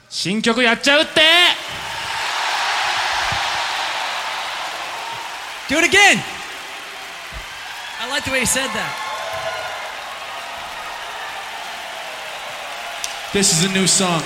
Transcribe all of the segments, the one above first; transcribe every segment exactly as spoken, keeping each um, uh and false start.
新曲やっちゃうって Do it again! I like the way you said that. This is a new song.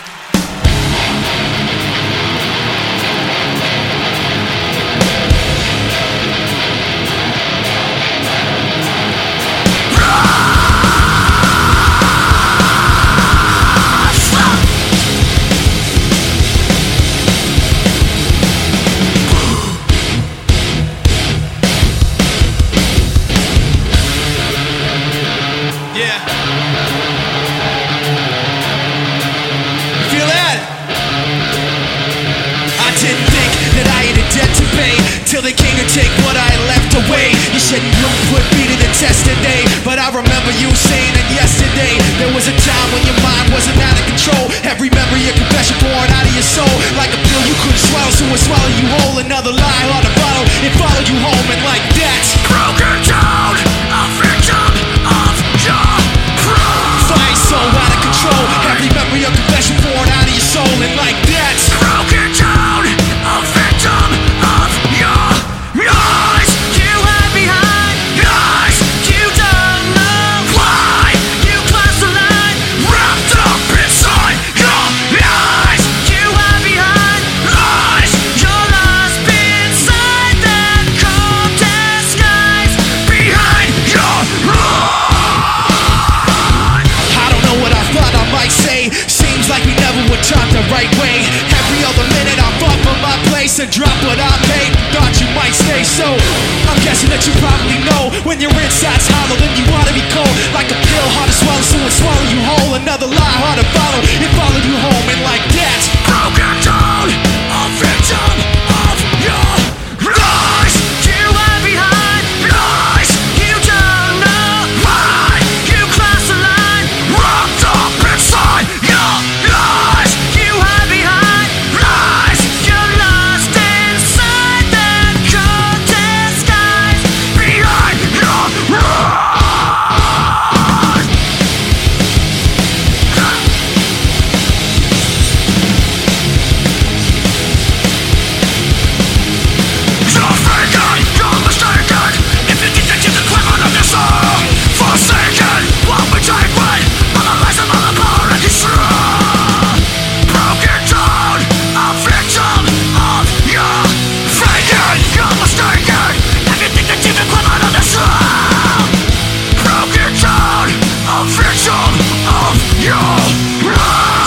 Till they came to take what I left away. You said you put me to the test today, but I remember you saying that yesterday. There was a time when your mind wasn't out of control. Every memory, a confession pouring out of your soul. Like a pill you couldn't swallow, so it swallowed you whole. Another lie on a bottle, it followed you home. And like that, broken down, a victim of your pride. Fire so out of control. Every memory, a confession pouring out of your soul. And like that, broken down, a victim of your lies. You hide behind lies. You don't know why. You cross the line, wrapped up inside your lies. You hide behind lies. You're lost inside that cold disguise. Behind your lies. I don't know what I thought I might say. Seems like we never were taught the right way. Every other minute I'm up on my place and drop what I paid. Thought you might stay, so I'm guessing that you probably know when your inside's hollow, then you wanna be cold. Like a pill, hard to swallow, so it swallow you whole. Another lie, hard to follow, it followed you home. And like that, broken down, a victim of your lies. You hide behind lies. You don't know why. You cross the line, wrapped up inside your lies. You hide behind lies. You're lost inside that cold disguise. Behind your lies. You're faking, you're mistaken. If you think that you can climb out of your soul, forsaken, won't be taken. All the lies and all the power and control. Broken down, a victim of your faking. You're mistaken. If you think that you can climb out of your soul, broken down, a victim of your lies.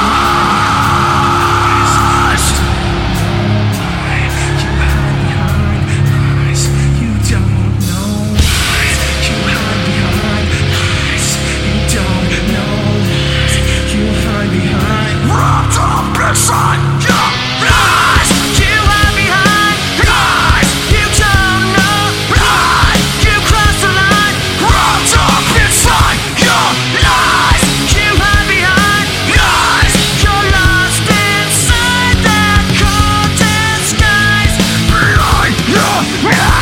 You don't know lies. You hide behind lies. You don't know lies. You hide behind wrapped up inside your lies. You hide behind lies. You don't know lies. You cross the line, wrapped up inside your lies. You hide behind lies. You're lost inside that cold disguise. Behind your lies.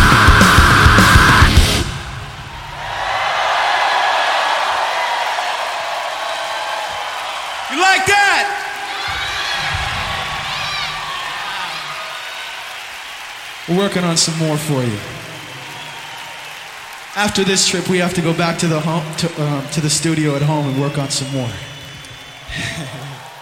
You like that? We're working on some more for you. After this trip, we have to go back to the home to, um, to the studio at home and work on some more.